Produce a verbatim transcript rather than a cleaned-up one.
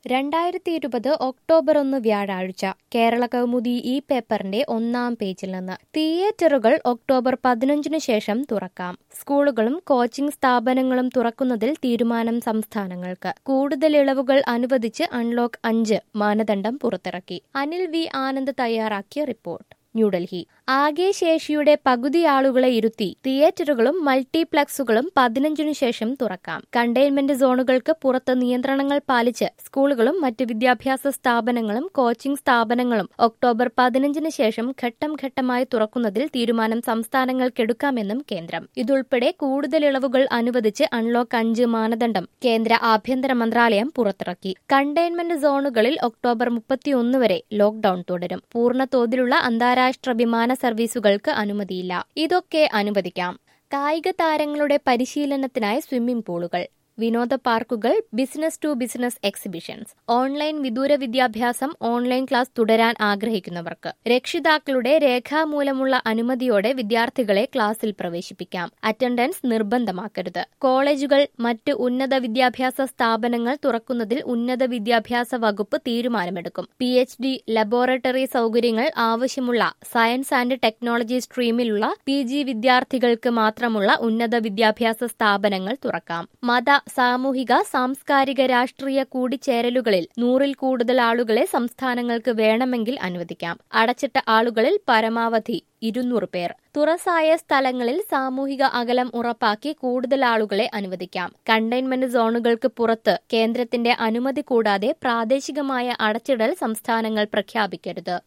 രണ്ടായിരത്തി ഇരുപത് ഒക്ടോബർ ഒന്ന് വ്യാഴാഴ്ച കേരള കൗമുദി ഈ പേപ്പറിന്റെ ഒന്നാം പേജിൽ നിന്ന് തിയേറ്ററുകൾ ഒക്ടോബർ പതിനഞ്ചിനു ശേഷം തുറക്കാം. സ്കൂളുകളും കോച്ചിംഗ് സ്ഥാപനങ്ങളും തുറക്കുന്നതിൽ തീരുമാനം സംസ്ഥാനങ്ങൾക്ക്. കൂടുതൽ ഇളവുകൾ അനുവദിച്ച് അൺലോക്ക് അഞ്ച് മാനദണ്ഡം പുറത്തിറക്കി. അനിൽ വി ആനന്ദ് തയ്യാറാക്കിയ റിപ്പോർട്ട്. ന്യൂഡൽഹി. ആകെ ശേഷിയുടെ പകുതി ആളുകളെ ഇരുത്തി തിയേറ്ററുകളും മൾട്ടിപ്ലക്സുകളും പതിനഞ്ചിനു ശേഷം തുറക്കാം. കണ്ടെയ്ൻമെന്റ് സോണുകൾക്ക് പുറത്ത് നിയന്ത്രണങ്ങൾ പാലിച്ച് സ്കൂളുകളും മറ്റ് വിദ്യാഭ്യാസ സ്ഥാപനങ്ങളും കോച്ചിംഗ് സ്ഥാപനങ്ങളും ഒക്ടോബർ പതിനഞ്ചിന് ശേഷം ഘട്ടം ഘട്ടമായി തുറക്കുന്നതിൽ തീരുമാനം സംസ്ഥാനങ്ങൾക്കെടുക്കാമെന്നും കേന്ദ്രം. ഇതുൾപ്പെടെ കൂടുതൽ ഇളവുകൾ അനുവദിച്ച് അൺലോക്ക് അഞ്ച് മാനദണ്ഡം കേന്ദ്ര ആഭ്യന്തര മന്ത്രാലയം പുറത്തിറക്കി. കണ്ടെയ്ൻമെന്റ് സോണുകളിൽ ഒക്ടോബർ മുപ്പത്തിയൊന്ന് വരെ ലോക്ഡൌൺ തുടരും. പൂർണ്ണതോതിലുള്ള അന്താരാഷ്ട്ര രാഷ്ട്ര വിമാന സർവീസുകൾക്ക് അനുമതിയില്ല. ഇതൊക്കെ അനുവദിക്കാം. കായിക താരങ്ങളുടെ പരിശീലനത്തിനായി സ്വിമ്മിംഗ് പൂളുകൾ, വിനോദ പാർക്കുകൾ, business to business exhibitions, online വിദൂര വിദ്യാഭ്യാസം, ഓൺലൈൻ ക്ലാസ് തുടരാൻ ആഗ്രഹിക്കുന്നവർക്ക് രക്ഷിതാക്കളുടെ രേഖാമൂലമുള്ള അനുമതിയോടെ വിദ്യാർത്ഥികളെ ക്ലാസ്സിൽ പ്രവേശിപ്പിക്കാം. അറ്റൻഡൻസ് നിർബന്ധമാക്കരുത്. കോളേജുകൾ, മറ്റ് ഉന്നത വിദ്യാഭ്യാസ സ്ഥാപനങ്ങൾ തുറക്കുന്നതിൽ ഉന്നത വിദ്യാഭ്യാസ വകുപ്പ് തീരുമാനമെടുക്കും. പി എച്ച് ഡി ലബോറട്ടറി സൌകര്യങ്ങൾ ആവശ്യമുള്ള സയൻസ് ആൻഡ് ടെക്നോളജി സ്ട്രീമിലുള്ള പി ജി വിദ്യാർത്ഥികൾക്ക് മാത്രമുള്ള ഉന്നത വിദ്യാഭ്യാസ സ്ഥാപനങ്ങൾ തുറക്കാം. മത സാമൂഹിക സാംസ്കാരിക രാഷ്ട്രീയ കൂടിച്ചേരലുകളിൽ നൂറിൽ കൂടുതൽ ആളുകളെ സംസ്ഥാനങ്ങൾക്ക് വേണമെങ്കിൽ അനുവദിക്കാം. അടച്ചിട്ട ആളുകളിൽ പരമാവധി ഇരുന്നൂറ് പേർ. തുറസായ സ്ഥലങ്ങളിൽ സാമൂഹിക അകലം ഉറപ്പാക്കി കൂടുതൽ ആളുകളെ അനുവദിക്കാം. കണ്ടെയ്ൻമെന്റ് സോണുകൾക്ക് പുറത്ത് കേന്ദ്രത്തിന്റെ അനുമതി കൂടാതെ പ്രാദേശികമായ അടച്ചിടൽ സംസ്ഥാനങ്ങൾ പ്രഖ്യാപിക്കരുത്.